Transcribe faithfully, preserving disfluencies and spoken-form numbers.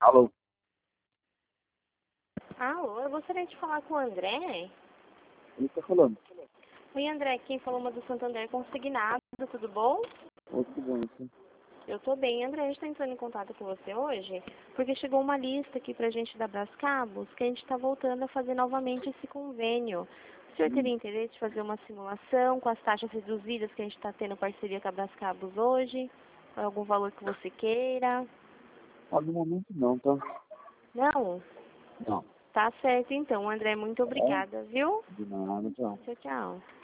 Alô? Alô, eu gostaria de falar com o André. Quem está falando? Oi, André, quem falou uma do Santander Consignado, tudo bom? Oi, tudo bom, sim. Eu tô bem, André, a gente tá entrando em contato com você hoje, porque chegou uma lista aqui pra gente da Brascabos, que a gente tá voltando a fazer novamente esse convênio. O senhor Hum. teria interesse de fazer uma simulação com as taxas reduzidas que a gente tá tendo parceria com a Brascabos hoje? Algum valor que você queira? Ah, no momento não, tá? Não? Não. Tá certo então, André, muito É? obrigada, viu? De nada, tchau. Tchau, tchau.